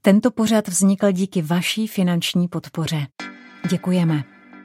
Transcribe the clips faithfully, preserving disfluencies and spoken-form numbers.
Tento pořad vznikl díky vaší finanční podpoře. Děkujeme.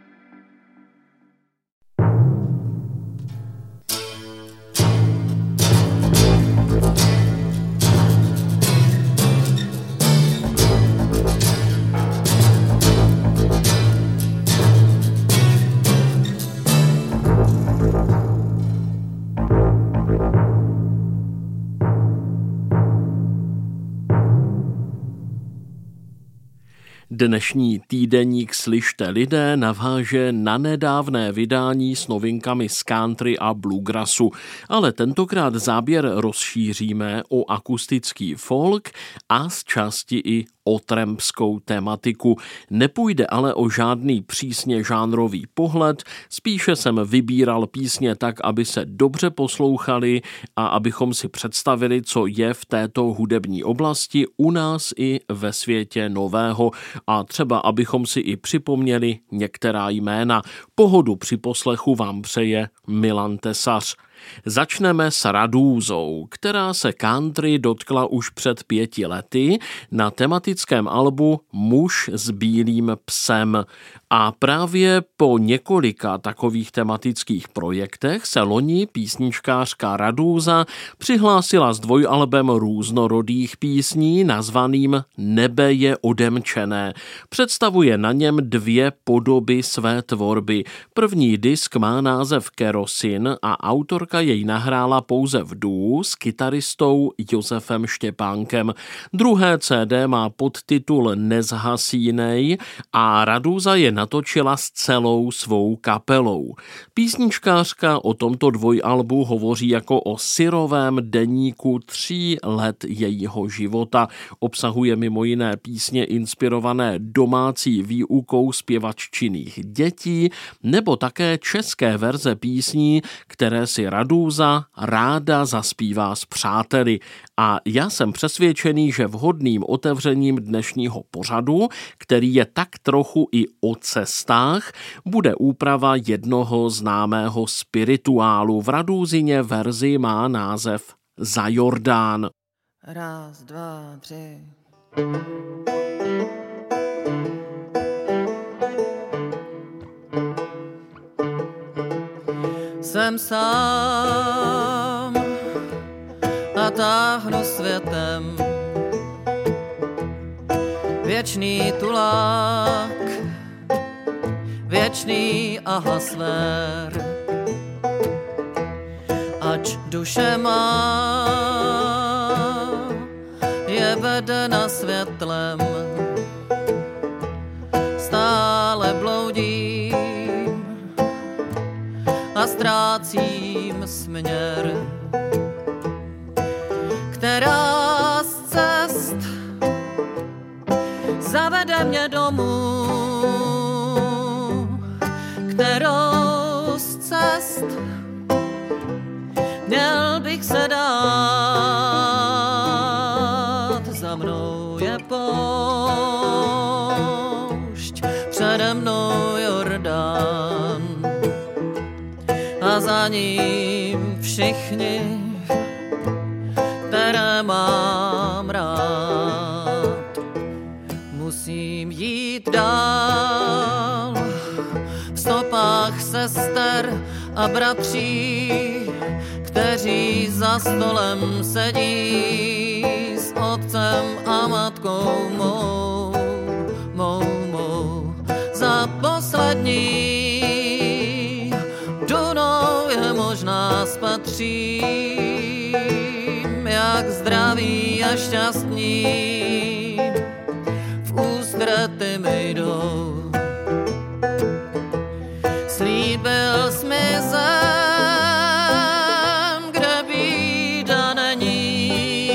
Dnešní týdeník Slyšte lidé naváže na nedávné vydání s novinkami z country a bluegrassu, ale tentokrát záběr rozšíříme o akustický folk a z části i o trampskou tematiku. Nepůjde ale o žádný přísně žánrový pohled, spíše jsem vybíral písně tak, aby se dobře poslouchali a abychom si představili, co je v této hudební oblasti u nás i ve světě nového a třeba abychom si i připomněli některá jména. Pohodu při poslechu vám přeje Milan Tesař. Začneme s Radúzou, která se country dotkla už před pěti lety na tematickém albu Muž s bílým psem. A právě po několika takových tematických projektech se loni písničkářka Radúza přihlásila s dvojalbem různorodých písní nazvaným Nebe je odemčené. Představuje na něm dvě podoby své tvorby. První disk má název Kerosin a autorka jej nahrála pouze v duu s kytaristou Josefem Štěpánkem. Druhé C D má podtitul Nezhasínej a Radúza je natočila s celou svou kapelou. Písničkářka o tomto dvojalbu hovoří jako o syrovém deníku tří let jejího života. Obsahuje mimo jiné písně inspirované domácí výukou zpěvaččinných dětí nebo také české verze písní, které si Radúza ráda zaspívá s přáteli. A já jsem přesvědčený, že vhodným otevřením dnešního pořadu, který je tak trochu i o cestách, bude úprava jednoho známého spirituálu. V Radúzině verzi má název Za Jordán. Raz, dva, tři. Jsem sám a táhnu světem, věčný tulák, věčný ahasfér. Ač duše má je vedena světlem, stále bloudím a ztrácím směr. Která z cest zavede mě domů, kterou z cest měl bych se dát. Za mnou je poušť, přede mnou Jordán a za ním všichni, které mám rád. Musím jít dál v stopách sester a bratří, kteří za stolem sedí s otcem a matkou mou, mou, mou. Za poslední dunou je možná spatřím, jak zdraví a šťastní v ústrety mi jdou. Slíbil jsi mi zem, kde bída není.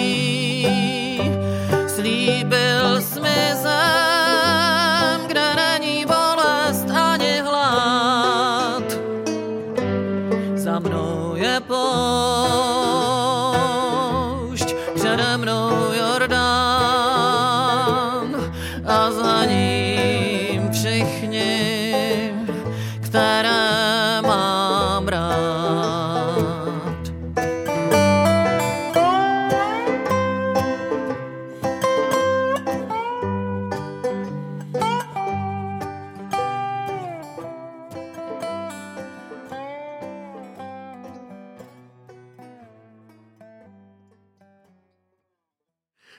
Slíbil jsi mi zem, kde není bolest ani hlad. Za mnou je poušť, přede mnou Jordán a za ním všichni, které mám rád.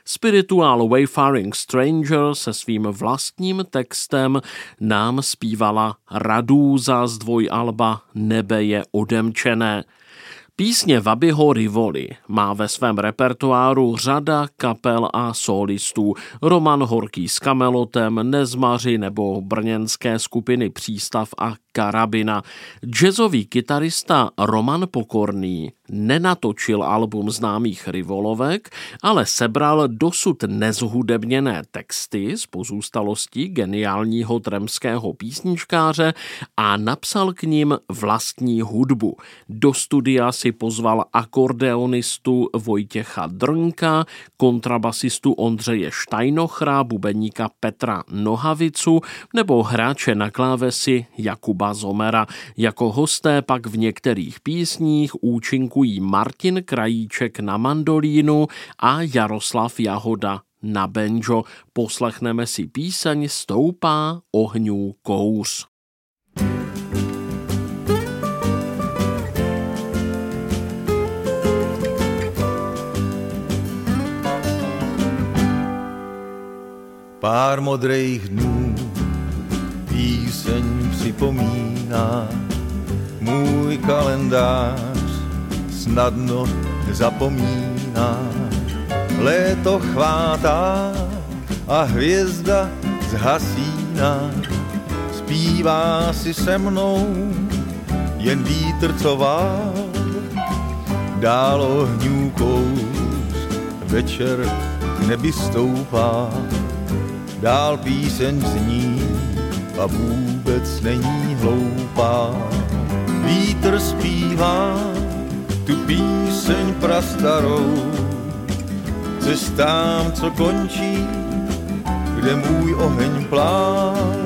Spirituál Wayfaring Stranger se svým vlastním textem nám zpívala Radúza z dvojalba Nebe je odemčené. Písně Wabiho Rivoli má ve svém repertoáru řada kapel a solistů. Roman Horký s Kamelotem, Nezmaři nebo brněnské skupiny Přístav a Karabina. Jazzový kytarista Roman Pokorný nenatočil album známých Rivolovek, ale sebral dosud nezhudebněné texty z pozůstalostí geniálního tremského písničkáře a napsal k nim vlastní hudbu. Do studia si pozval akordeonistu Vojtěcha Drnka, kontrabasistu Ondřeje Štajnochra, bubeníka Petra Nohavicu nebo hráče na klávesi Jakuba Zomera. Jako hosté pak v některých písních účinkují Martin Krajíček na mandolínu a Jaroslav Jahoda na banjo. Poslechneme si píseň Stoupá ohňů kouř. Pár modrých dnů píseň připomíná, můj kalendář snadno zapomíná. Léto chvátá a hvězda zhasíná, zpívá si se mnou jen vítr, co vál. Dál ohňů kouř, večer k nebi stoupá, dál píseň zní a vůbec není hloupá. Vítr zpívá tu píseň prastarou, cestám, co končí, kde můj oheň plál.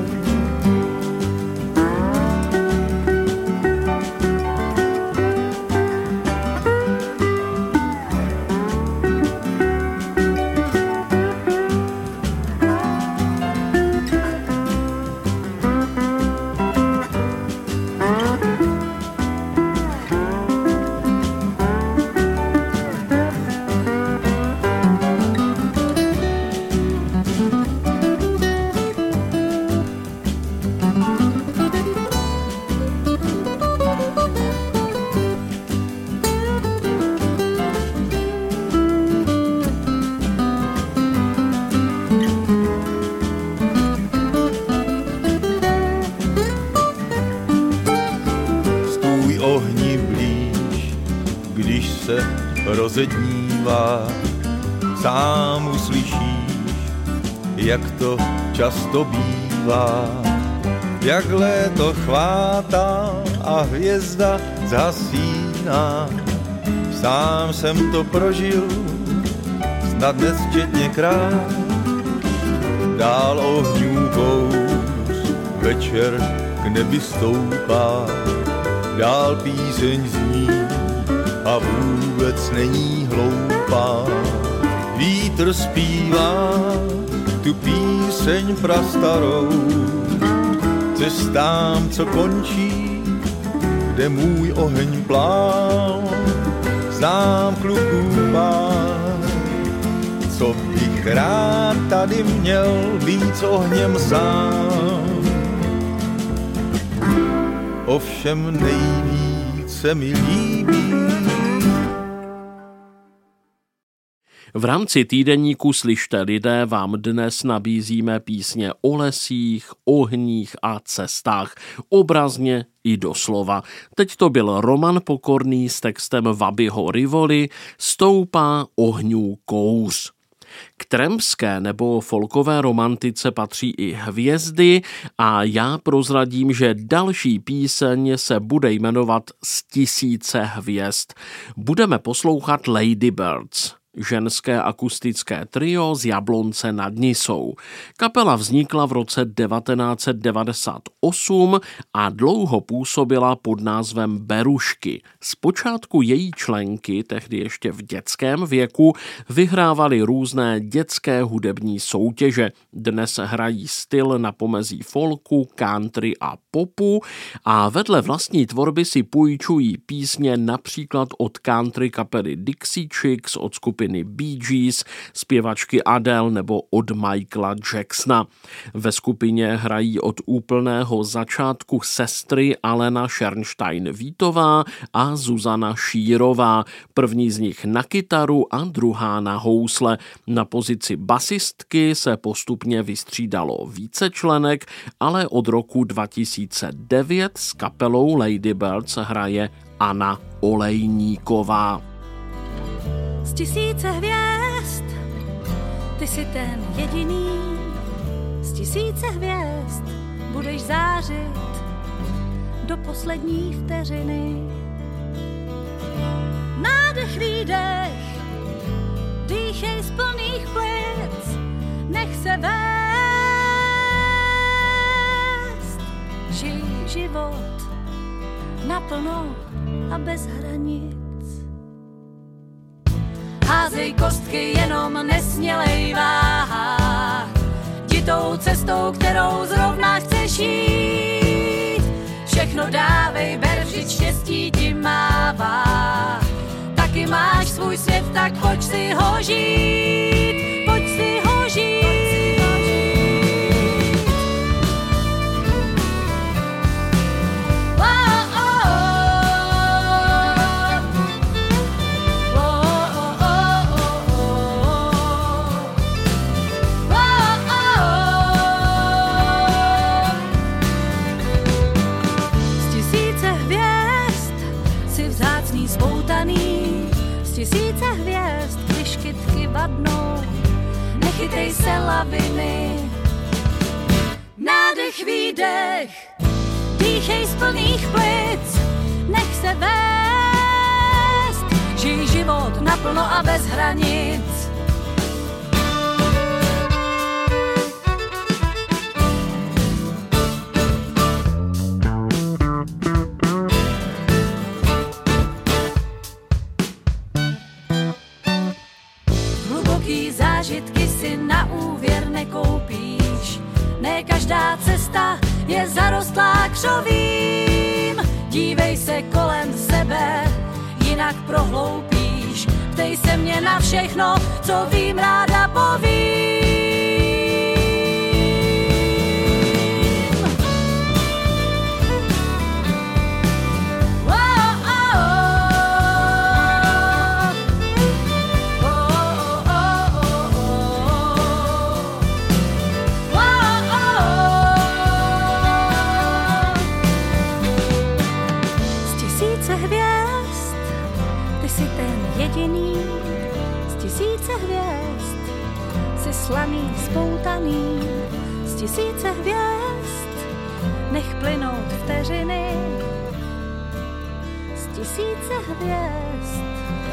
Rozednívá, sám uslyšíš, jak to často bývá, jak léto chvátá a hvězda zhasíná. Sám jsem to prožil snad nesčetněkrát, dál ohňů kouř, večer k nebi stoupá, dál píseň zní a vůbec není hloupá. Vítr zpívá tu píseň prastarou, cestám, co končí, kde můj oheň plál. Znám kluků pár, co bych rád tady měl být s ohněm sám. Ovšem nejvíce mi líbí. V rámci týdeníku Slyšte lidé vám dnes nabízíme písně o lesích, ohních a cestách, obrazně i doslova. Teď to byl Roman Pokorný s textem Wabiho Rivoli Stoupá ohňů kouř. K tremské nebo folkové romantice patří i hvězdy a já prozradím, že další píseň se bude jmenovat Z tisíce hvězd. Budeme poslouchat Lady Birds, ženské akustické trio z Jablonce nad Nisou. Kapela vznikla v roce devatenáct set devadesát osm a dlouho působila pod názvem Berušky. Zpočátku její členky, tehdy ještě v dětském věku, vyhrávaly různé dětské hudební soutěže. Dnes hrají styl na pomezí folku, country a popu a vedle vlastní tvorby si půjčují písně například od country kapely Dixie Chicks, od skupiny skupiny Bee Gees, zpěvačky Adele nebo od Michaela Jacksona. Ve skupině hrají od úplného začátku sestry Alena Schernstein-Vítová a Zuzana Šírová. První z nich na kytaru a druhá na housle. Na pozici basistky se postupně vystřídalo více členek, ale od roku dva tisíce devět s kapelou Ladybirds hraje Anna Olejníková. Z tisíce hvězd, ty jsi ten jediný, z tisíce hvězd budeš zářit do poslední vteřiny. Nádech, výdech, dýchej z plných plic, nech se vést, žij život naplno a bez hranic. Házej kostky, jenom nesmělej váha, jdi tou cestou, kterou zrovna chceš jít. Všechno dávej, ber, vždyť štěstí ti mává. Taky máš svůj svět, tak pojď si ho žít, pojď si ho žít. Tisíce hvězd, když kytky vadnou, nechytej se laviny. Nádech, výdech, dýchej z plných plic, nech se vést, žij život naplno a bez hranic. Zážitky si na úvěr nekoupíš, ne každá cesta je zarostlá křovím. Dívej se kolem sebe, jinak prohloupíš. Ptej se mě na všechno, co vím, ráda povím. Slaný, spoutaný, z tisíce hvězd, nech plynout vteřiny, z tisíce hvězd.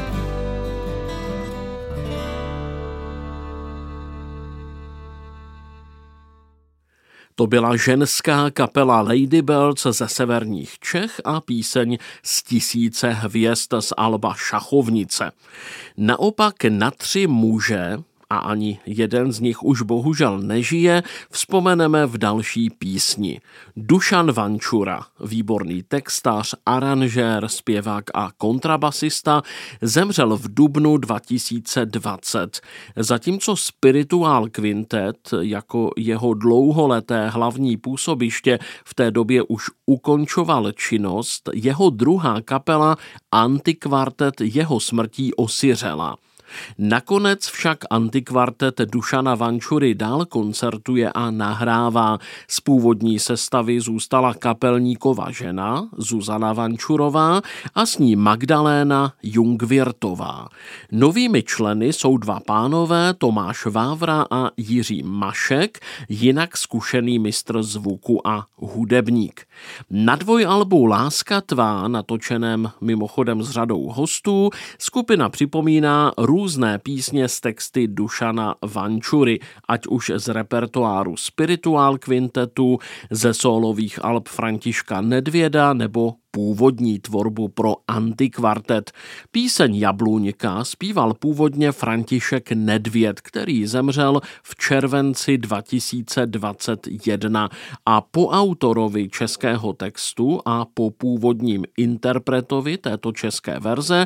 To byla ženská kapela Ladybirds ze severních Čech a píseň Z tisíce hvězd z alba Šachovnice. Naopak na tři muže, a ani jeden z nich už bohužel nežije, vzpomeneme v další písni. Dušan Vančura, výborný textař, aranžér, zpěvák a kontrabasista, zemřel v dubnu dva tisíce dvacet. Zatímco Spirituál Quintet jako jeho dlouholeté hlavní působiště v té době už ukončoval činnost, jeho druhá kapela Antikvartet jeho smrtí osiřela. Nakonec však antikvartet Dušana Vančury dál koncertuje a nahrává. Z původní sestavy zůstala kapelníkova žena Zuzana Vančurová a s ní Magdaléna Jungwirtová. Novými členy jsou dva pánové Tomáš Vávra a Jiří Mašek, jinak zkušený mistr zvuku a hudebník. Na dvojalbu Láska tvá, natočeném mimochodem s řadou hostů, skupina připomíná různé písně s texty Dušana Vančury, ať už z repertoáru Spirituál Quintetu, ze sólových alb Františka Nedvěda nebo původní tvorbu pro antikvartet. Píseň Jabluňka zpíval původně František Nedvěd, který zemřel v červenci dva tisíce dvacet jedna a po autorovi českého textu a po původním interpretovi této české verze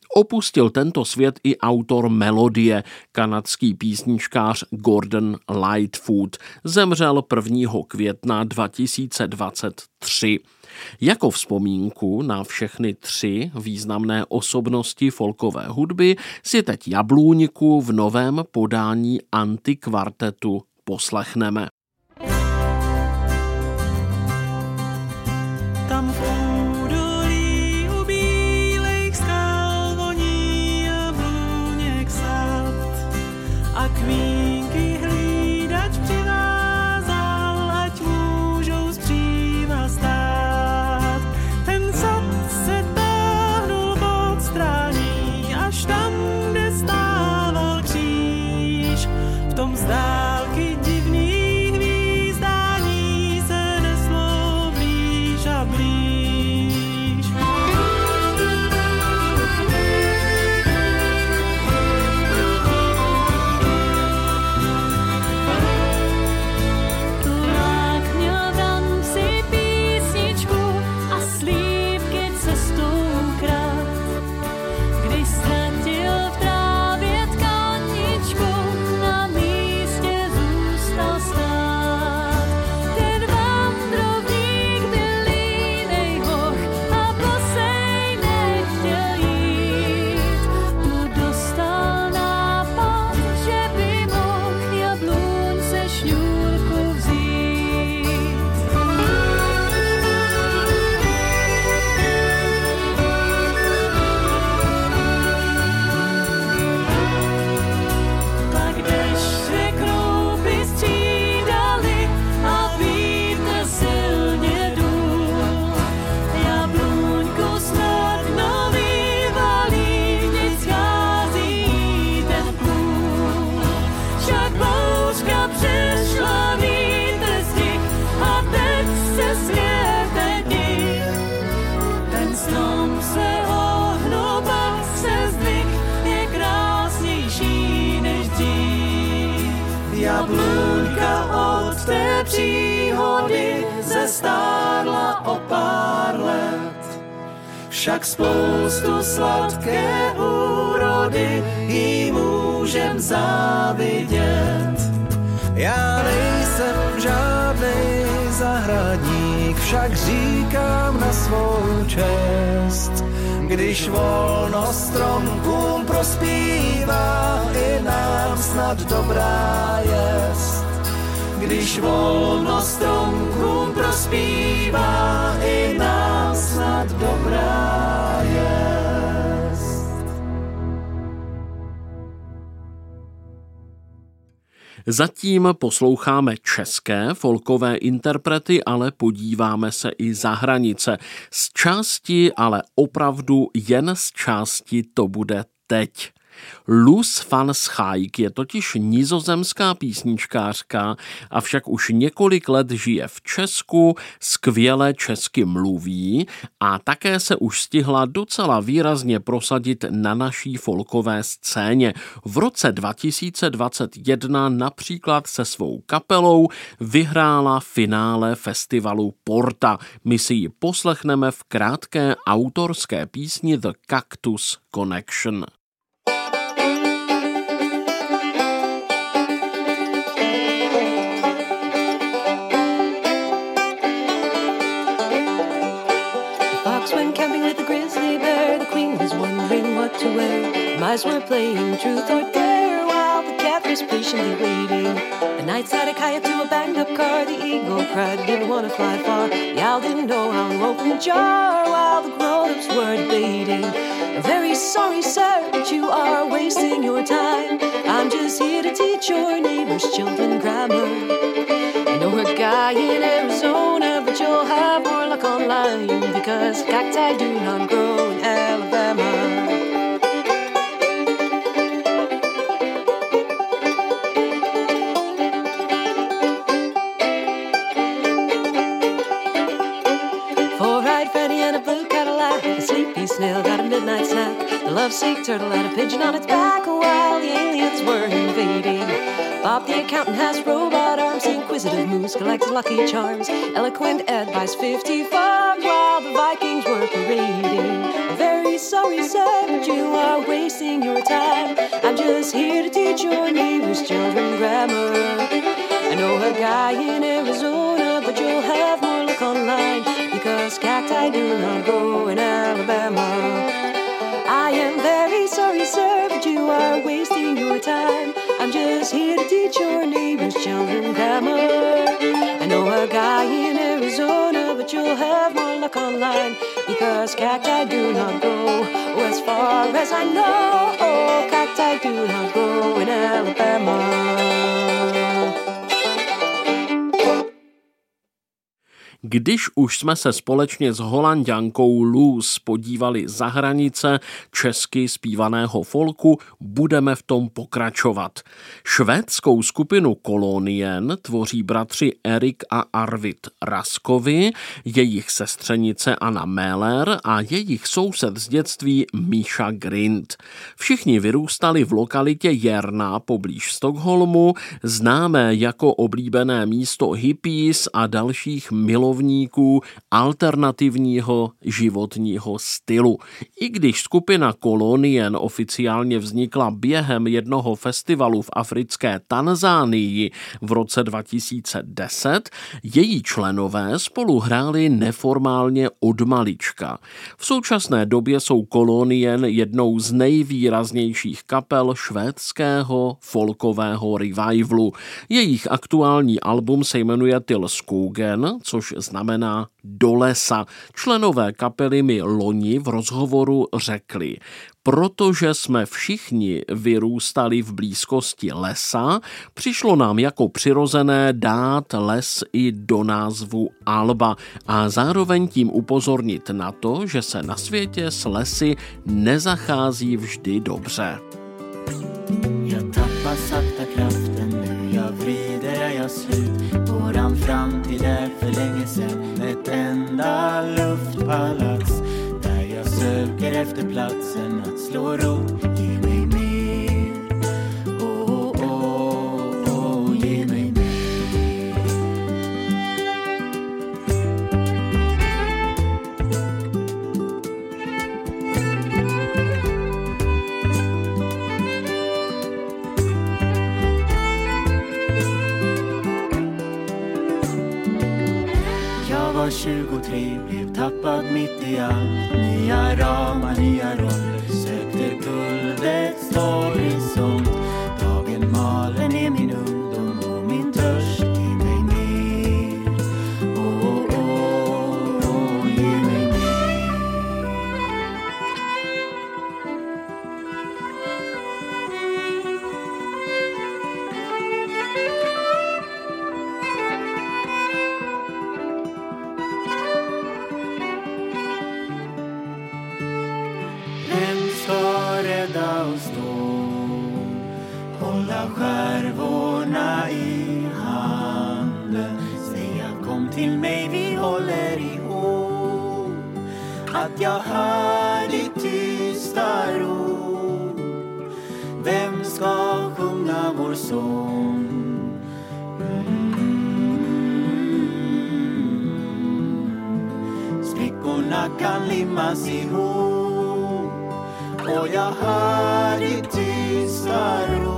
Opustil tento svět i autor melodie, kanadský písničkář Gordon Lightfoot. Zemřel prvního května dva tisíce dvacet tři. Jako vzpomínku na všechny tři významné osobnosti folkové hudby si teď Jablůňku v novém podání antikvartetu poslechneme. Tam v údolí u bílejch skal voní jablůněk sad a kmínky hlídač přivázal, ať můžou zpříva stát. Ten sad se táhnul pod strání, až tam, kde stával kříž. V tom z dálky divných hvízdání se neslo blíž a blíž. Tulák měl tam si písničku a slívky cestou krát. Když ztratil v trávě tkaničku, na místě zůstal stát. Ten vandrovník byl línej hoch a bosej nechtěl jít. Tu dostal nápad, že by mohl jablůňce šňůrku vzít. Pak deště kroupy střídaly a vítr silně důl. Jablůňku snadno vyvalí, vždyť schází ten půl. Však bouřka přešla vítr stih a teď se světe dní. Ten strom se ohnul, pak se zdvih, je krásnější než dřív. Jablůňka od té příhody zestárla o pár let. Však spoustu sladké úrody jí můžem závidět. Já nejsem žádnej zahradník, však říkám na svou čest. Když volno stromkům prospívá, i nám snad dobrá jest. Když volno stromkům prospívá, i nám snad dobrá jest. Zatím posloucháme české folkové interprety, ale podíváme se i za hranice. Z části, ale opravdu jen z části to bude teď. Loes van Schaik je totiž nizozemská písničkářka, avšak už několik let žije v Česku, skvěle česky mluví a také se už stihla docela výrazně prosadit na naší folkové scéně. V roce dva tisíce dvacet jedna například se svou kapelou vyhrála finále festivalu Porta. My si ji poslechneme v krátké autorské písni The Cactus Connection. Went camping with the grizzly bear. The queen was wondering what to wear. Mice were playing truth or dare while the cat was patiently waiting. The knight sat a kayak to a banged up car. The eagle cried, didn't want to fly far. The owl didn't know how to open the jar while the grown-ups were debating. I'm very sorry, sir, that you are wasting your time. I'm just here to teach your neighbor's children grammar. I know a guy in Arizona, but you'll have more luck online because cacti do not grow in Alabama. Four-eyed Freddy and a blue Cadillac, a sleepy snail got a midnight snack. The lovesick turtle had a pigeon on its back while the aliens were invading. Bob the accountant has robot arms, inquisitive inquisitive moose collects lucky charms. Eloquent Ed buys fifty farms while the Vikings were parading. I'm very sorry, sir, but you are wasting your time. I'm just here to teach your neighbors children grammar. I know a guy in Arizona, but you'll have more luck online, because cacti do not grow in Alabama. I am very sorry, sir, but you are wasting your time. I'm just here to teach your neighbors children grammar. I know a guy in Arizona, but you'll have more luck online, because cacti do not grow. Oh, as far as I know, oh, cacti do not grow in Alabama. Když už jsme se společně s Holanďankou Luz podívali za hranice česky zpívaného folku, budeme v tom pokračovat. Švédskou skupinu Kolonien tvoří bratři Erik a Arvid Raskovi, jejich sestřenice Anna Mähler a jejich soused z dětství Míša Grind. Všichni vyrůstali v lokalitě Järna poblíž Stockholmu, známé jako oblíbené místo hippies a dalších milovníků alternativního životního stylu. I když skupina Kolonien oficiálně vznikla během jednoho festivalu v africké Tanzánii v roce dva tisíce deset, její členové spolu hráli neformálně od malička. V současné době jsou Kolonien jednou z nejvýraznějších kapel švédského folkového revivalu. Jejich aktuální album se jmenuje Till Skogen, což znamená do lesa. Členové kapely mi loni v rozhovoru řekli: protože jsme všichni vyrůstali v blízkosti lesa, přišlo nám jako přirozené dát les i do názvu alba a zároveň tím upozornit na to, že se na světě s lesy nezachází vždy dobře. Jag tappar sakta kraften nu, jag vrider, jag slut. Våran framtid är för länge sedan ett enda luftpalats, där jag söker efter platsen att slå rot. Ge mig mer, oh, oh, oh, oh, ge mig mer. tjugotre, blev tappad mitt i allt. Nya ramar, nya roller, sökte guldets horisont. Dagen malen är min ungdom och min törst. Ge mig mer, oh, oh, oh, oh, ge mig mer. Skärvorna i handen, säga kom till mig, vi håller ihop. Att jag hör ditt tysta rop. Vem ska sjunga vår sång? Mm. Sprickorna kan limmas ihop, och jag hör ditt tysta rop.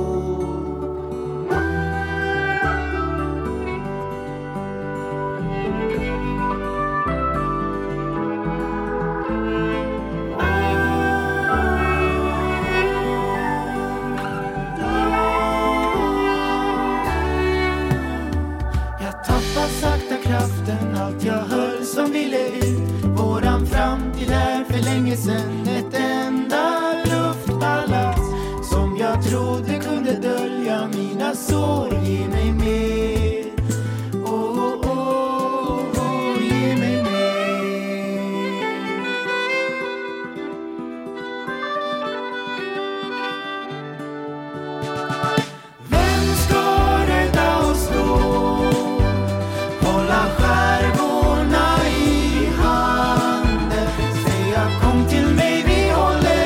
Allt jag höll som ville ut. Våran framtid är för länge sedan ett enda luftpalats, som jag trodde kunde dölja mina sår. Ge mig mer, oh, oh, oh, oh, ge mig mer. Vem ska rädda oss då? Hålla skärvorna i handen, säga kom till mig, vi håller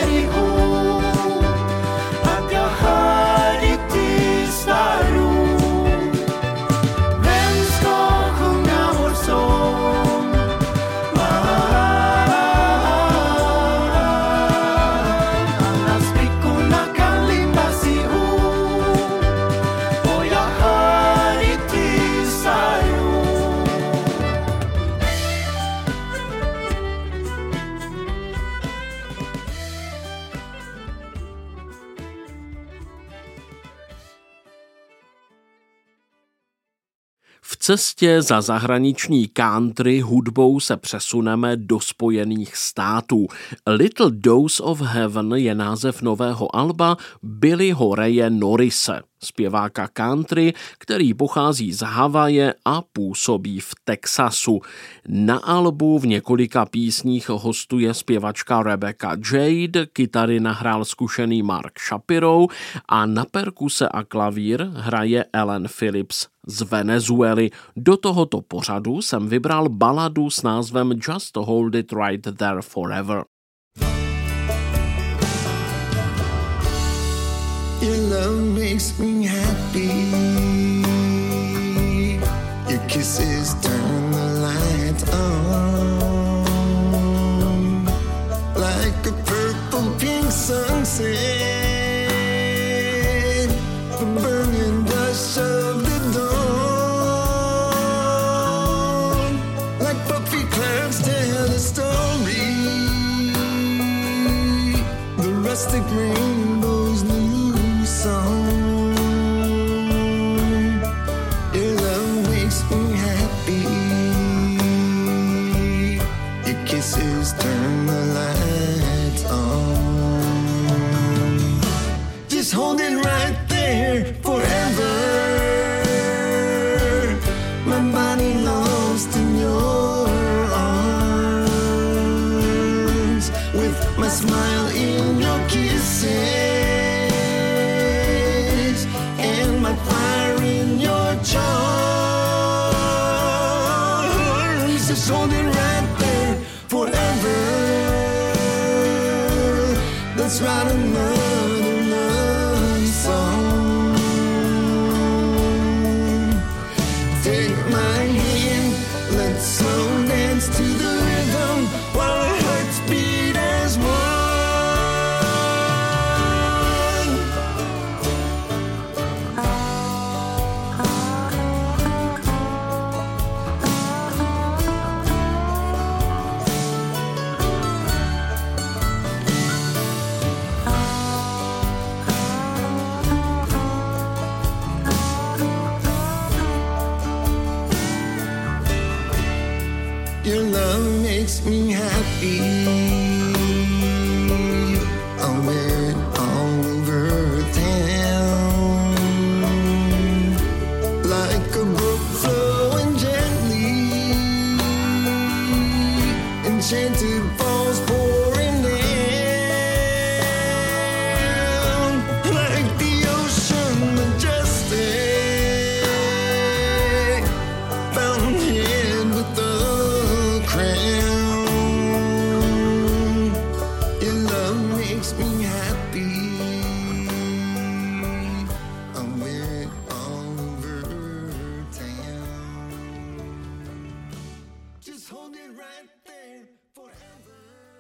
V cestě za zahraniční country hudbou se přesuneme do Spojených států. Little Dose of Heaven je název nového alba Billyho Raye Norrise, zpěváka country, který pochází z Havaje a působí v Texasu. Na albu v několika písních hostuje zpěvačka Rebecca Jade, kytary nahrál zkušený Mark Shapiro a na perkuse a klavír hraje Ellen Phillips z Venezuely. Do tohoto pořadu jsem vybral baladu s názvem Just Hold It Right There Forever. Your love makes me happy. Your kisses turn the lights on like a purple pink sunset. The burning blush of the dawn, like puffy clouds tell a story. The rustic rainbow's new song. Your love makes me happy. Your kisses turn the lights on. Just hold it right there forever. My body lost in your arms, with my smile in your kisses and my fire in your charms. Just hold it right there forever. Let's write another love song. Take my hand, let's slow dance to the rhythm while our hearts beat as one. Your love makes me happy. I'll wear it all over town, like a brook flowing gently. Enchanted falls pouring down, like the ocean majestic, fountainhead with the crown. Your love makes me happy. I'll wear it all over town. Just hold it right there forever.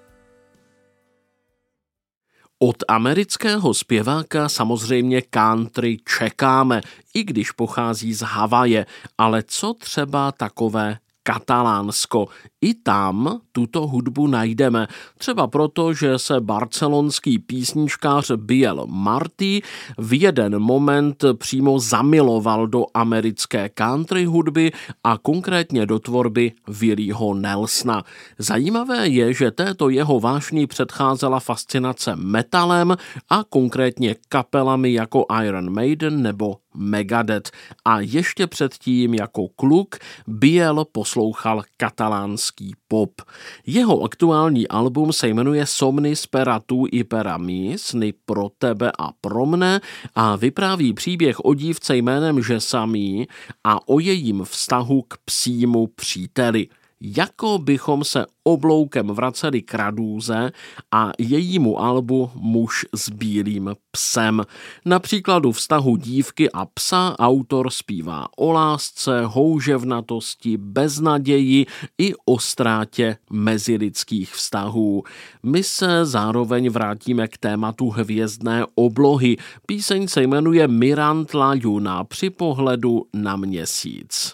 Od amerického zpěváka samozřejmě country čekáme, i když pochází z Havaje, ale co třeba takové Katalánsko. I tam tuto hudbu najdeme, třeba proto, že se barcelonský písničkář Biel Martí v jeden moment přímo zamiloval do americké country hudby a konkrétně do tvorby Willyho Nelsona. Zajímavé je, že této jeho vášni předcházela fascinace metalem a konkrétně kapelami jako Iron Maiden nebo Megadeth. A ještě předtím jako kluk Biel poslouchal katalánský pop. Jeho aktuální album se jmenuje Somnis per a tu i per a mi, sny pro tebe a pro mne, a vypráví příběh o dívce jménem Žesamí a o jejím vztahu k psímu příteli. Jako bychom se obloukem vraceli k Radúze a jejímu albu Muž s bílým psem. Na příkladu vztahu dívky a psa autor zpívá o lásce, houževnatosti, beznaději i o ztrátě mezilidských vztahů. My se zároveň vrátíme k tématu hvězdné oblohy. Píseň se jmenuje Mirant la Lluna, při pohledu na měsíc.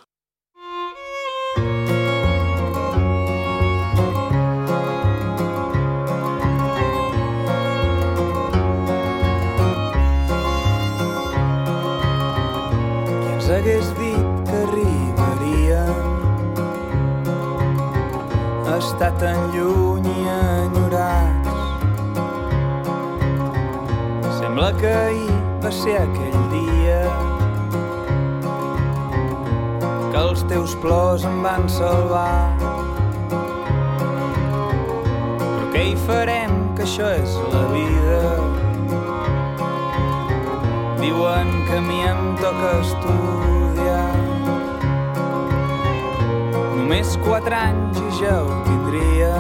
Hagués dit que arriba estar tan lluny i enyorats. Sembla que ahir va ser aquell dia que els teus plors em van salvar. Però què hi farem, que això és la vida? Diuen que a mi em toca estudiar. Només quatre anys i ja ho tindria.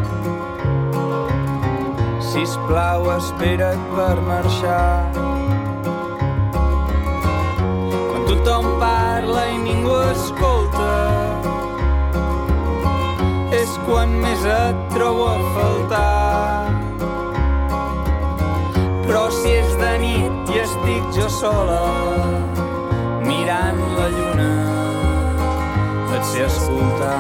Sisplau, espera't per marxar. Quan tothom parla i ningú escolta, és quan més et trobo a faltar. Però si és de nit i estic jo sola, mirant la lluna, et sé escoltar.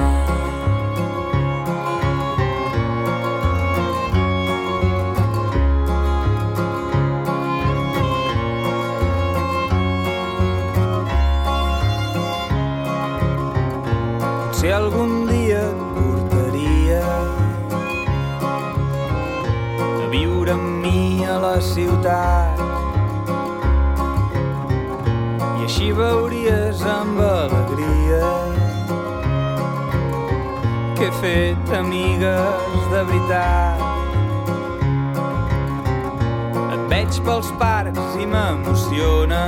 Si algun dia et portaria a viure amb mi a la ciutat, i així veuries amb alegria que he fet amigues de veritat. Et veig pels parcs i m'emociona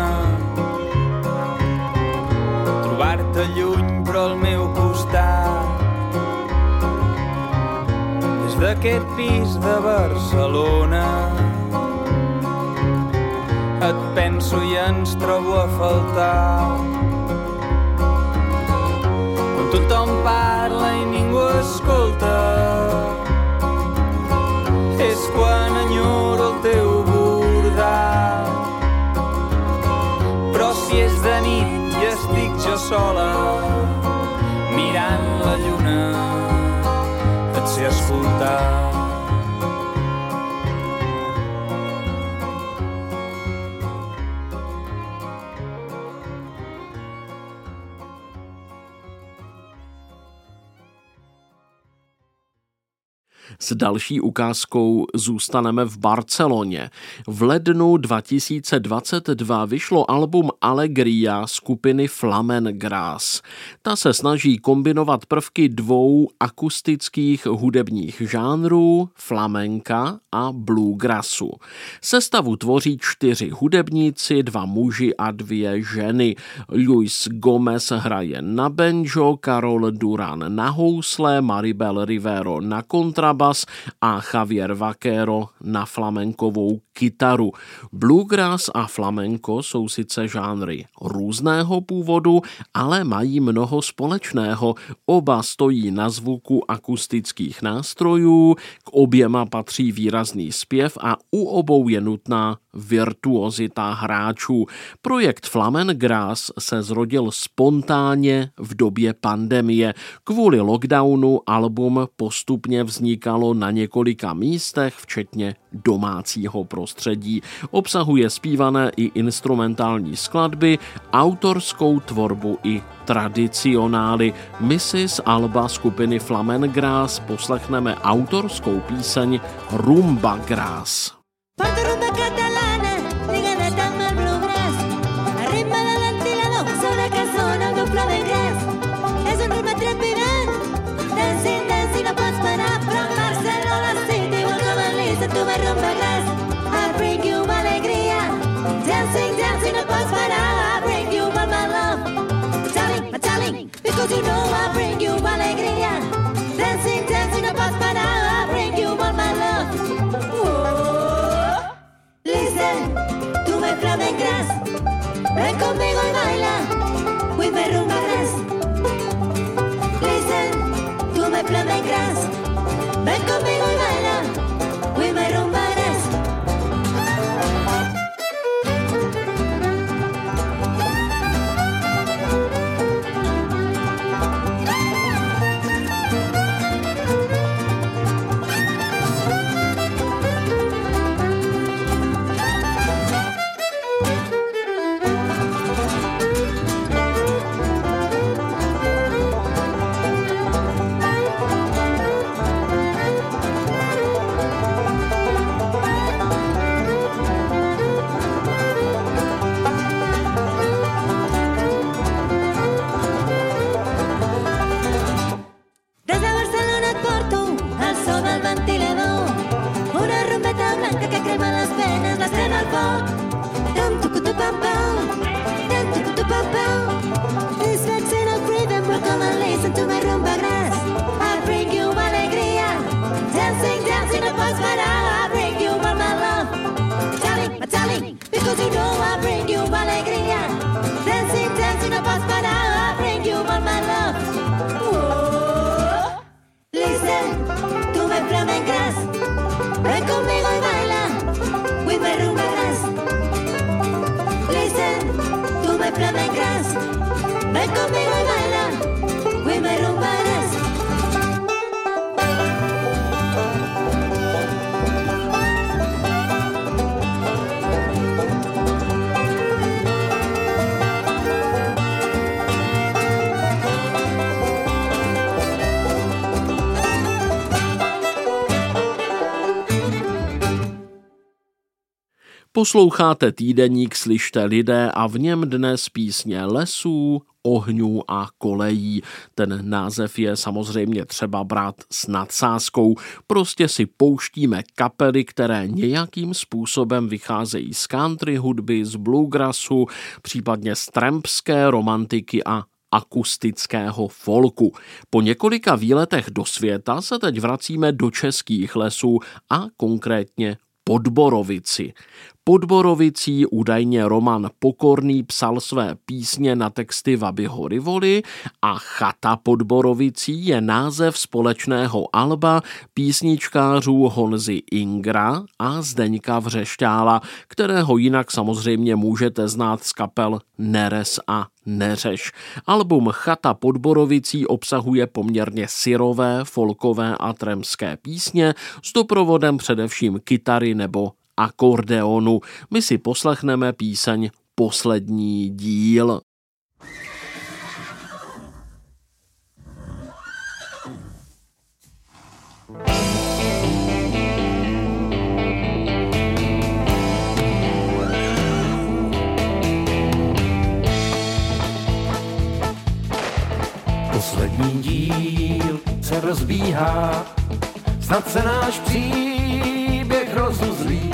trobar-te lluny però al meu costat. Des d'aquest pis de Barcelona et penso i ens trobo a faltar. Quan tothom parla i ningú escolta, és quan enyoro el teu bordar. Però si és de nit i estic jo sola, mirant la lluna, et sé escoltar. S další ukázkou zůstaneme v Barceloně. V lednu dva tisíce dvacet dva vyšlo album Alegria skupiny Flamen Grass. Ta se snaží kombinovat prvky dvou akustických hudebních žánrů, flamenka a bluegrassu. Sestavu tvoří čtyři hudebníci, dva muži a dvě ženy. Luis Gomez hraje na banjo, Karol Duran na housle, Maribel Rivero na kontrabas a Javier Vaquero na flamenkovou kytaru. Bluegrass a flamenco jsou sice žánry různého původu, ale mají mnoho společného. Oba stojí na zvuku akustických nástrojů, k oběma patří výrazný zpěv a u obou je nutná virtuozita hráčů. Projekt Flamen Grass se zrodil spontánně v době pandemie. Kvůli lockdownu album postupně vznikalo na několika místech, včetně domácího prostředí. Obsahuje zpívané i instrumentální skladby, autorskou tvorbu i tradicionály. My si z alba skupiny Flamen Grass poslechneme autorskou píseň Rumba Grass. Because you know I bring you alegría. Dancing, dancing, no paz para. I bring you all my love. Whoa. Listen, tú me Flamen Grass. Ven conmigo y baila. With my Rumba Grass. Listen, tú me Flamen Grass. Ven conmigo y baila. With my Rumba Grass. listen to my rumba grass. I bring you alegría. Dancing, dancing the bus, but I bring you all my love. Darling, darling, because you know I bring you alegría. Dancing, dancing the bus, but I bring you all my love. Whoa. Listen to my flamencas. Ven conmigo y baila with my rumba grass. Listen to my flamencas. Ven conmigo y baila with my rumba grass. Posloucháte týdeník Slyšte lidé a v něm dnes písně lesů, ohňů a kolejí. Ten název je samozřejmě třeba brát s nadsázkou. Prostě si pouštíme kapely, které nějakým způsobem vycházejí z country hudby, z bluegrassu, případně z trampské romantiky a akustického folku. Po několika výletech do světa se teď vracíme do českých lesů a konkrétně Podborovici. Pod Borovicí údajně Roman Pokorný psal své písně na texty Vabyho Rivoli a Chata pod Borovicí je název společného alba písničkářů Honzy Ingra a Zdeňka Vřešťála, kterého jinak samozřejmě můžete znát z kapel Neres a Neřeš. Album Chata pod Borovicí obsahuje poměrně syrové, folkové a trampské písně s doprovodem především kytary nebo akordeonu. My si poslechneme píseň Poslední díl. Poslední díl se rozbíhá, snad se náš příběh rozuzlí.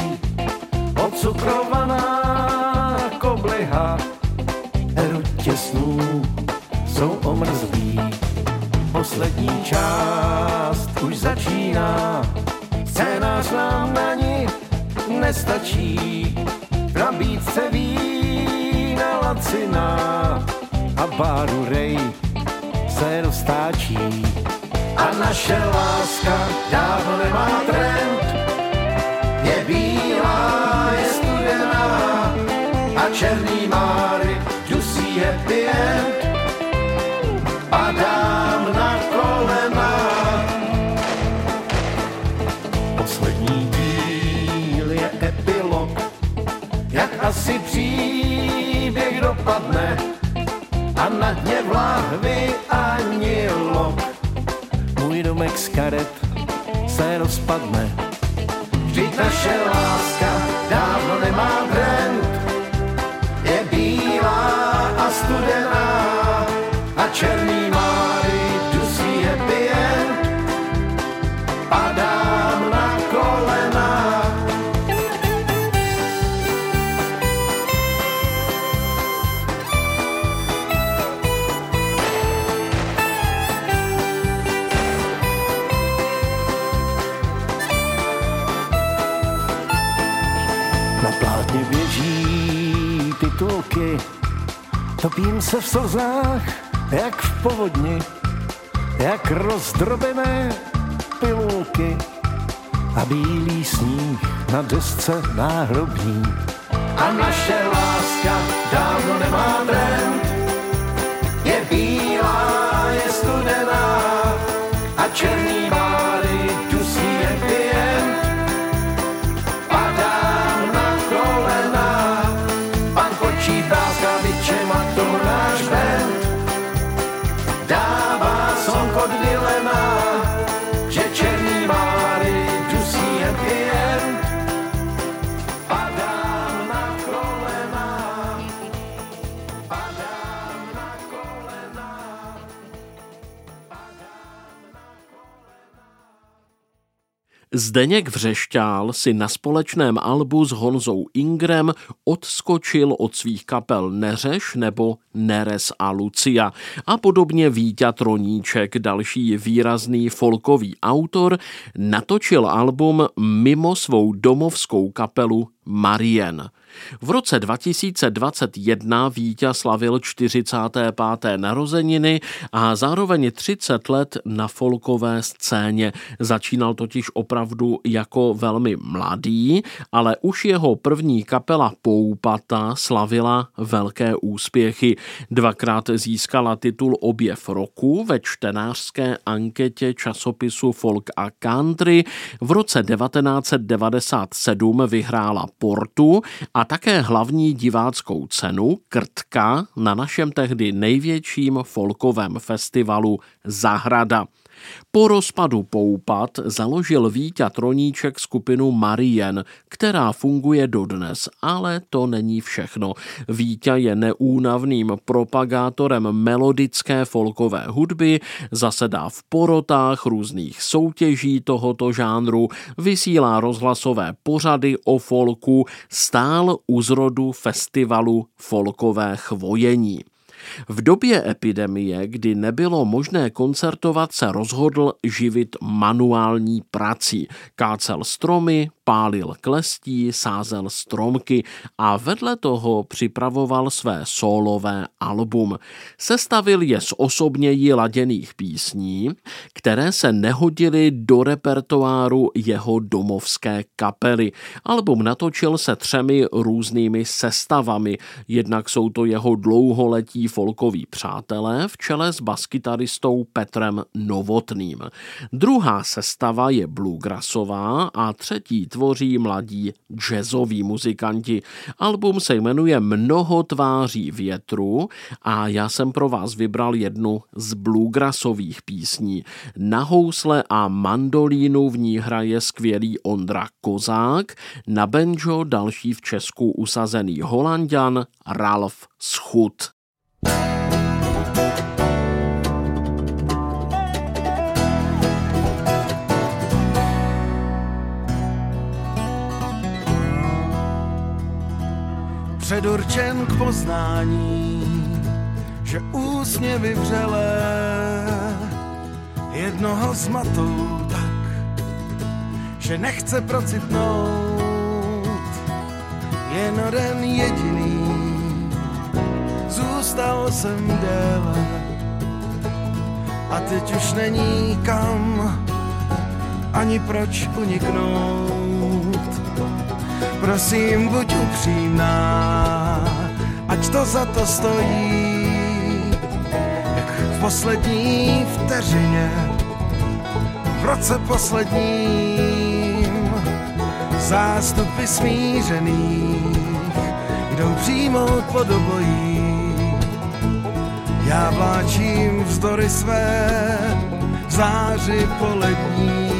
Ocukrovaná kobliha, erutě snů jsou omrzlí. Poslední část už začíná, scénář nám na ní nestačí. V nabídce vína laciná a báru rej se roztáčí. A naše láska dávno nemá trend, je bílá, je studená a černý máry dusí happy end. Padám na kolena. Poslední díl je epilog, jak asi příběh dopadne a na dně v lahvi ani lok. Můj domek z karet se rozpadne. Vždyť naše láska dávno nemá trend, je bílá a studená a černý máry dusí happy end. Padám na kolena. Na plátně běží titulky, topím se v slzách, jak v povodni, jak rozdrobené pilulky a bílý sníh na desce náhrobní. A naše láska dávno nemá trend, je bílá, je studená a černý máry dusí happy end. Padám na kolena, pan počítá s krabičema, to náš band. Dává song od Dylana, že černý máry dusí happy end. Padám na kolena, padám. Zdeněk Vřešťál si na společném albu s Honzou Ingrem odskočil od svých kapel Neřeš nebo Neres a Lucia. A podobně Víťa Troníček, další výrazný folkový autor, natočil album mimo svou domovskou kapelu Marien. V roce dva tisíce dvacet jedna Víťa slavil čtyřicáté páté narozeniny a zároveň třicet let na folkové scéně. Začínal totiž opravdu jako velmi mladý, ale už jeho první kapela Poupata slavila velké úspěchy. Dvakrát získala titul Objev roku ve čtenářské anketě časopisu Folk a Country. V roce devatenáct set devadesát sedm vyhrála Portu a také hlavní diváckou cenu Krtka na našem tehdy největším folkovém festivalu Zahrada. Po rozpadu Poupat založil Víťa Troníček skupinu Marien, která funguje dodnes, ale to není všechno. Víťa je neúnavným propagátorem melodické folkové hudby, zasedá v porotách různých soutěží tohoto žánru, vysílá rozhlasové pořady o folku, stál u zrodu festivalu Folkové chvojení. V době epidemie, kdy nebylo možné koncertovat, se rozhodl živit manuální prací. Kácel stromy, pálil klestí, sázel stromky a vedle toho připravoval své sólové album. Sestavil je z osobněji laděných písní, které se nehodily do repertoáru jeho domovské kapely. Album natočil se třemi různými sestavami. Jednak jsou to jeho dlouholetí folkoví přátelé v čele s baskytaristou Petrem Novotným. Druhá sestava je bluegrassová a třetí tvoří mladí jazzoví muzikanti. Album se jmenuje Mnoho tváří větru a já jsem pro vás vybral jednu z bluegrassových písní. Na housle a mandolínu v ní hraje skvělý Ondra Kozák, na banjo další v Česku usazený Holanďan Ralf Schut. Předurčen k poznání, že úsměvy vřelé jednoho zmatou tak, že nechce procitnout jen jeden jediný. Zůstal jsem déle a teď už není kam ani proč uniknout. Prosím, buď upřímná, ať to za to stojí, jak v poslední vteřině, v roce posledním, zástupy smířených jdou přijmout pod obojí. Já vláčím vzdory své v záři polední.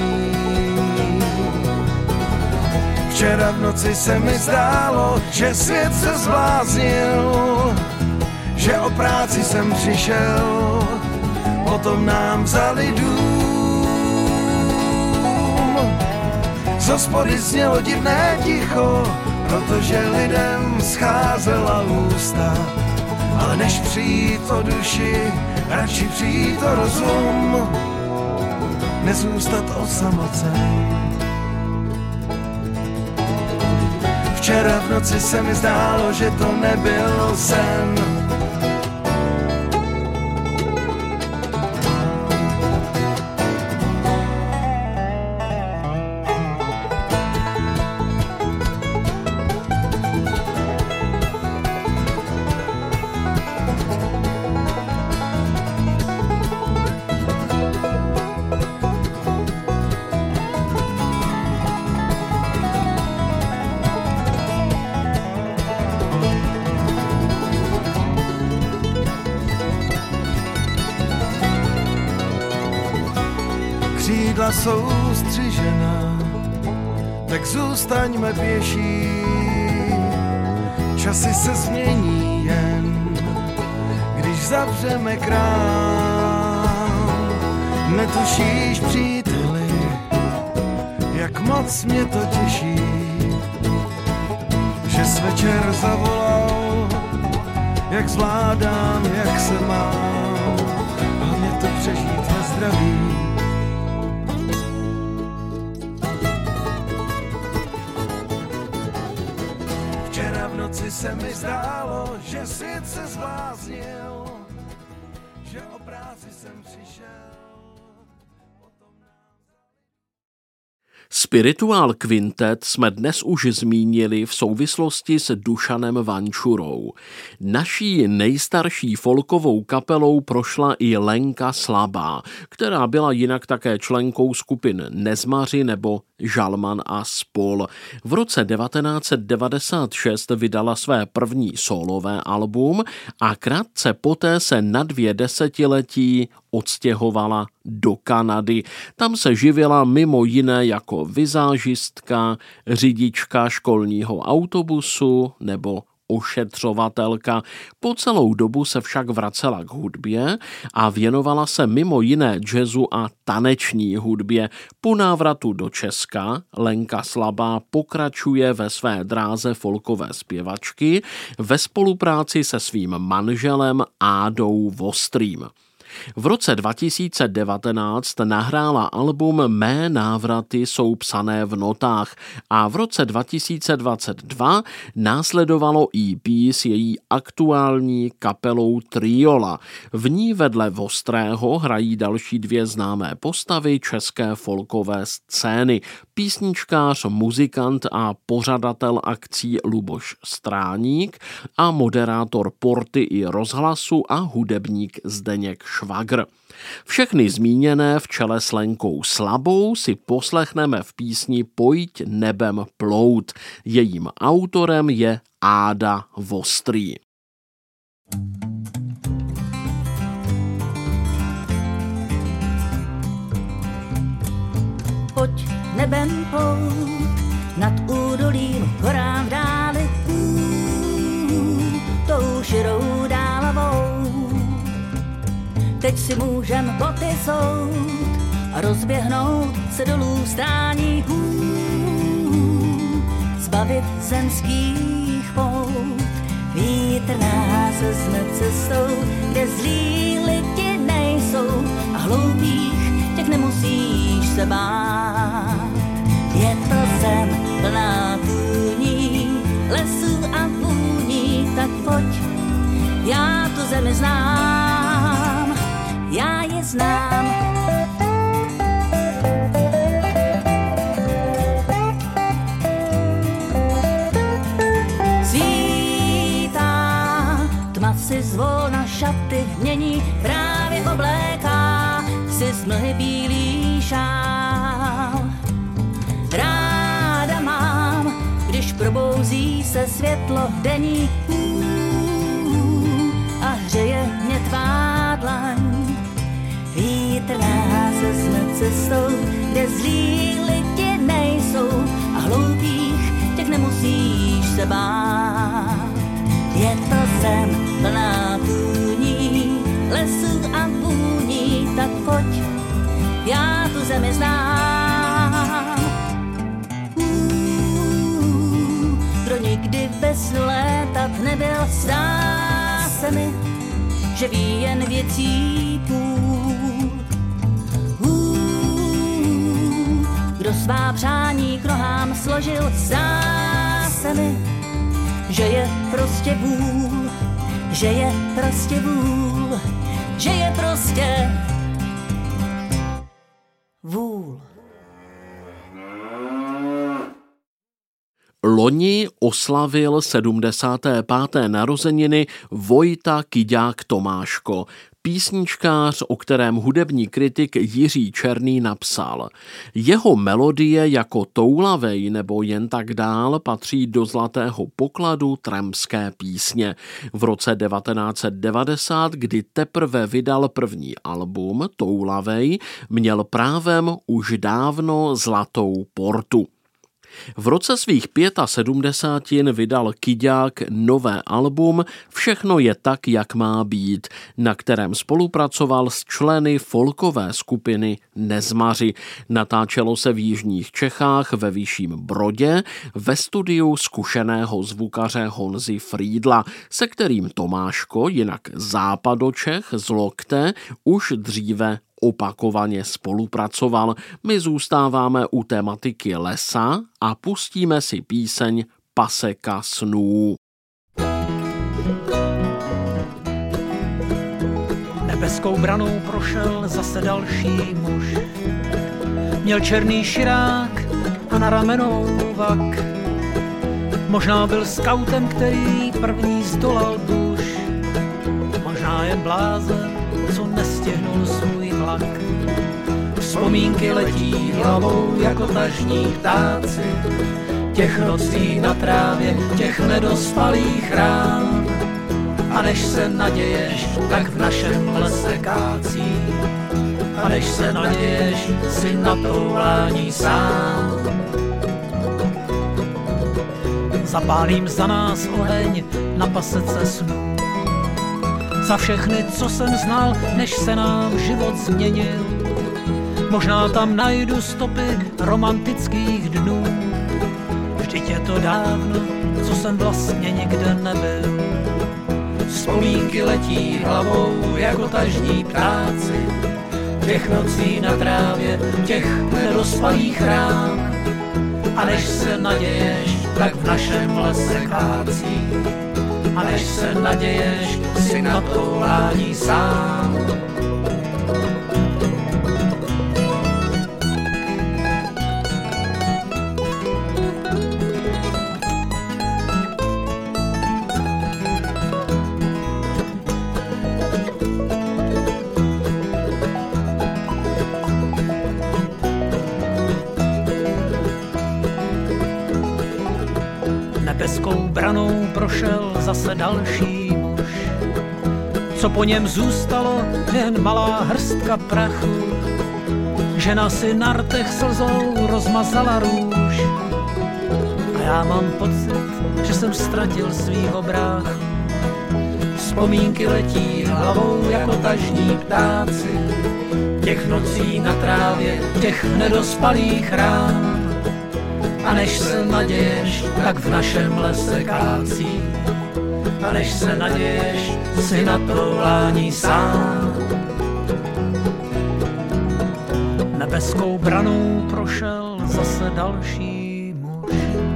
Včera v noci se mi zdálo, že svět se zbláznil, že o práci jsem přišel, potom nám vzali dům. Z hospody znělo divné ticho, protože lidem scházela ústa, ale než přijít o duši, radši přijít o rozum, nezůstat osamocený. Včera v noci se mi zdálo, že to nebyl sen. Křídla jsou střižena, tak zůstaňme pěší. Časy se změní jen, když zavřeme krám. Netušíš, příteli, jak moc mě to těší, že s večer zavolal, jak zvládám, jak se mám, a mě to přežít na zdraví. Včera v noci se mi zdálo, že svět se zbláznil, že o práci jsem přišel. Spirituál Quintet jsme dnes už zmínili v souvislosti s Dušanem Vančurou. Naší nejstarší folkovou kapelou prošla i Lenka Slabá, která byla jinak také členkou skupin Nezmaři nebo Žalman a spol. V roce devatenáct set devadesát šest vydala své první sólové album a krátce poté se na dvě desetiletí odstěhovala do Kanady. Tam se živila mimo jiné jako vizážistka, řidička školního autobusu nebo ošetřovatelka. Po celou dobu se však vracela k hudbě a věnovala se mimo jiné jazzu a taneční hudbě. Po návratu do Česka Lenka Slabá pokračuje ve své dráze folkové zpěvačky ve spolupráci se svým manželem Ádou Vostrým. V roce dva tisíce devatenáct nahrála album Mé návraty jsou psané v notách a v roce dva tisíce dvacet dva následovalo E P s její aktuální kapelou Triola. V ní vedle Vostrého hrají další dvě známé postavy české folkové scény. Písničkář, muzikant a pořadatel akcí Luboš Stráník a moderátor Porty i rozhlasu a hudebník Zdeněk Švagr. Všechny zmíněné v čele s Lenkou Slabou si poslechneme v písni Pojď nebem plout. Jejím autorem je Áda Vostrý. Pojď nebem plout nad údolím horám v dáli, tou širou dálavou. Teď si můžem boty sout a rozběhnout se dolů strání hůl, zbavit zemských pout. Vítr nás vezme cestou, kde zlí lidi nejsou a hloupých těch nemusíš se bát. Je to zem plná tůní, lesů a vůní, tak pojď, já tu zemi znám, já ji znám. Svítá, tma si zvolna šaty mění, právě obléká si z mlhy bílý šál. Ráda mám, když probouzí se světlo denní a hřeje mě tvá dlaň. Vítr nás vezme cestou, kde zlí lidi nejsou a hloupých těch nemusíš se bát. Je to zem plná tůní, lesů a vůní, tak pojď, já tu zemi znám. Uh, kdo nikdy bez létat nebyl, zdá se mi, že ví jen věcí půl. Uh, kdo svá přání k nohám složil, zdá se mi, že je prostě vůl, že je prostě vůl, že je prostě vůl. Loni oslavil sedmdesáté páté narozeniny Vojta Kyďák Tomáško, písničkář, o kterém hudební kritik Jiří Černý napsal. Jeho melodie jako Toulavej nebo Jen tak dál patří do zlatého pokladu trampské písně. V roce devatenáct set devadesát, kdy teprve vydal první album Toulavej, měl právem už dávno zlatou portu. V roce svých sedmdesáti vydal Kyďák nové album Všechno je tak, jak má být, na kterém spolupracoval s členy folkové skupiny Nezmaři. Natáčelo se v jižních Čechách ve Vyšším Brodě ve studiu zkušeného zvukaře Honzy Frýdla, se kterým Tomáško, jinak Západočech z Lokte, už dříve opakovaně spolupracoval. My zůstáváme u tematiky lesa a pustíme si píseň Paseka snů. Nebeskou branou prošel zase další muž. Měl černý širák a na ramenou vak. Možná byl skautem, který první zdolal buš. Možná jen blázen, co nestihnul svůj vlak. Vzpomínky letí hlavou jako tažní ptáci, těch nocí na trávě, těch nedospalých rán. A než se naděješ, tak v našem lese kácí. A než se naděješ, si na toulání sám. Zapálím za nás oheň na pasece snů. Za všechny, co jsem znal, než se nám život změnil. Možná tam najdu stopy romantických dnů. Vždyť je to dávno, co jsem vlastně nikde nebyl. Vzpomínky letí hlavou jako tažní ptáci, těch nocí na trávě, těch nedospalých rán. A než se naděješ, tak v našem lese kácí. A než se naděješ, si na toulání sám. Nebeskou branou prošel zase další muž. Co po něm zůstalo, jen malá hrstka prachu. Žena si na rtech slzou rozmazala růž. A já mám pocit, že jsem ztratil svýho bráchu. Vzpomínky letí hlavou jako tažní ptáci, těch nocí na trávě, těch nedospalých rán. A než se naděješ, tak v našem lese kácí. A než se naděješ, si na toulání sám. Nebeskou branou prošel zase další muž.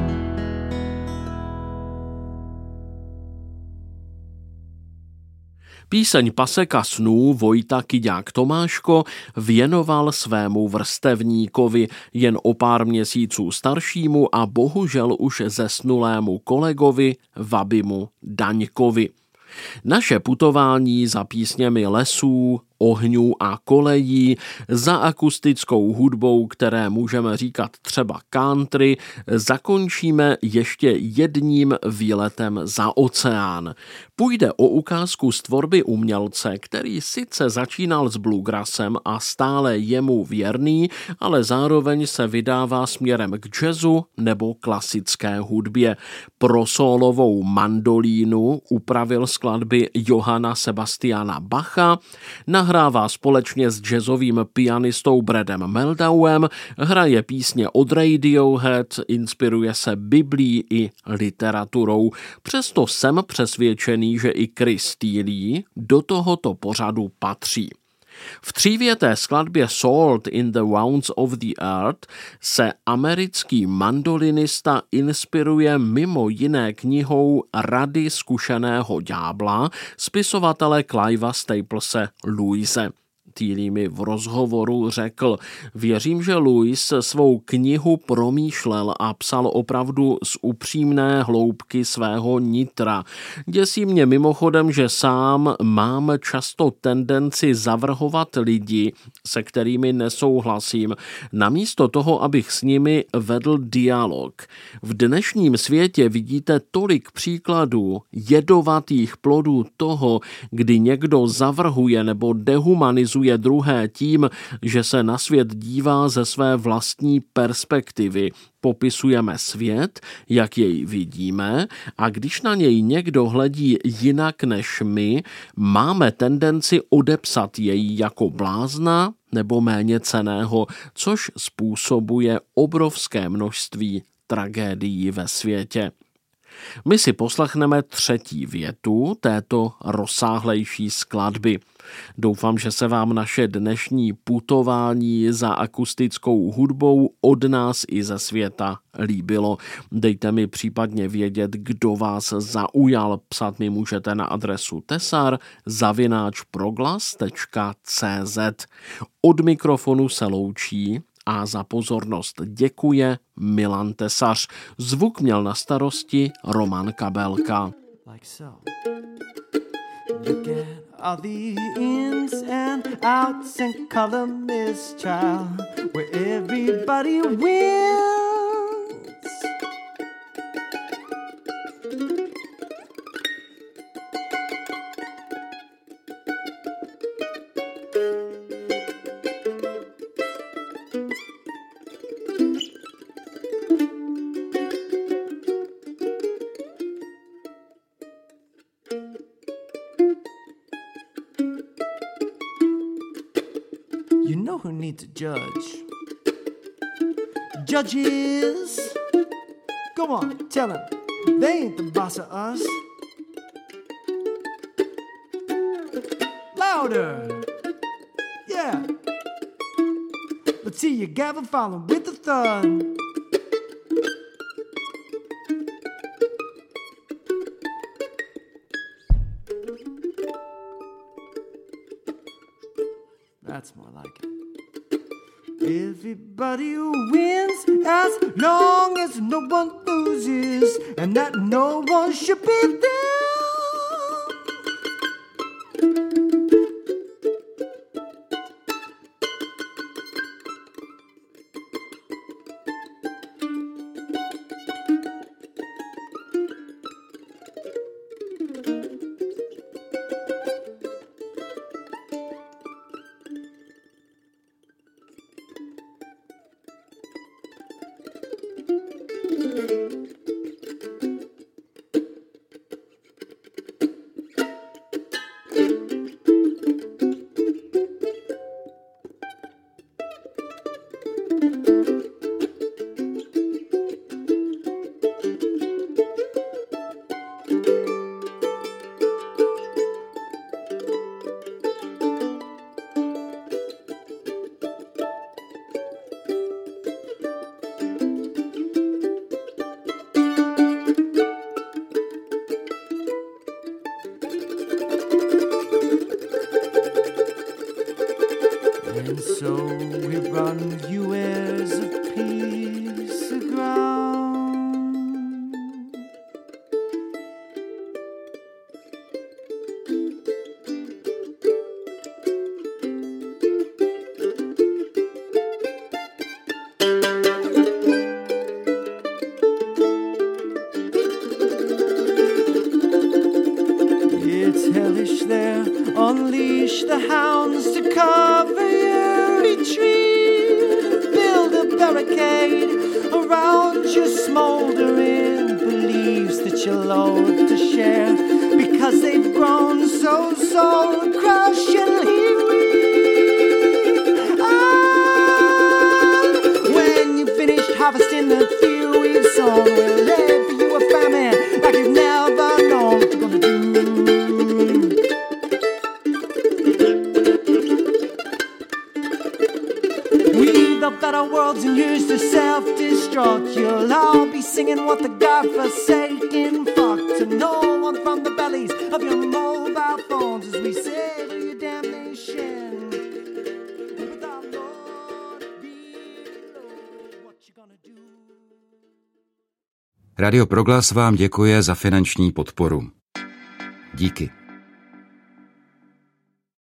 Píseň Paseka snů Vojta Kyďák Tomáško věnoval svému vrstevníkovi, jen o pár měsíců staršímu a bohužel už zesnulému kolegovi Vabimu Daňkovi. Naše putování za písněmi lesů, ohňů a kolejí, za akustickou hudbou, které můžeme říkat třeba country, zakončíme ještě jedním výletem za oceán. Půjde o ukázku z tvorby umělce, který sice začínal s bluegrassem a stále jemu věrný, ale zároveň se vydává směrem k jazzu nebo klasické hudbě. Pro sólovou mandolínu upravil skladby Johanna Sebastiana Bacha, nahrává společně s jazzovým pianistou Bradem Meldauem, hraje písně od Radiohead, inspiruje se Biblií i literaturou. Přesto jsem přesvědčený, že i Chris Steele do tohoto pořadu patří. V třívěté skladbě Salt in the Wounds of the Earth se americký mandolinista inspiruje mimo jiné knihou Rady zkušeného ďábla spisovatele Cliva Staplese Lewise. Steele mi v rozhovoru řekl: věřím, že Lewis svou knihu promýšlel a psal opravdu z upřímné hloubky svého nitra. Děsí mě mimochodem, že sám mám často tendenci zavrhovat lidi, se kterými nesouhlasím, namísto toho, abych s nimi vedl dialog. V dnešním světě vidíte tolik příkladů jedovatých plodů toho, kdy někdo zavrhuje nebo dehumanizuje poškozuje druhé tím, že se na svět dívá ze své vlastní perspektivy. Popisujeme svět, jak jej vidíme, a když na něj někdo hledí jinak než my, máme tendenci odepsat jej jako blázna nebo méně cenného, což způsobuje obrovské množství tragédií ve světě. My si poslechneme třetí větu této rozsáhlejší skladby. Doufám, že se vám naše dnešní putování za akustickou hudbou od nás i ze světa líbilo. Dejte mi případně vědět, kdo vás zaujal. Psat mi můžete na adresu tesar zavináč proglas tečka cé zet. Od mikrofonu se loučí a za pozornost děkuje Milan Tesař. Zvuk měl na starosti Roman Kabelka. Like so. Look at all the ins and outs and color, Miss Child, where everybody wins. You know who needs a judge? Judges! Go on, tell them. They ain't the boss of us. Louder! Yeah! Let's see your gavel falling with the thud. That's more like it. Everybody wins as long as no one loses, and that no one should be them. And so we run you heirs of peace aground. It's hellish there, unleash the hounds to cover your retreat. Build a barricade around your smoldering beliefs that you're loath to share, because they've grown so soul crushingly weak. Ah, when you finished harvesting the few we've sown, we'll lay for you a famine like you've never known. What you gonna do? Better worlds and use to self-destruct. You'll all be singing what the God-forsaken fuck to no one from the bellies of your mobile phones as we say to your damnation. With our Lord below, what you gonna do? Radio Proglas vám děkuje za finanční podporu. Díky.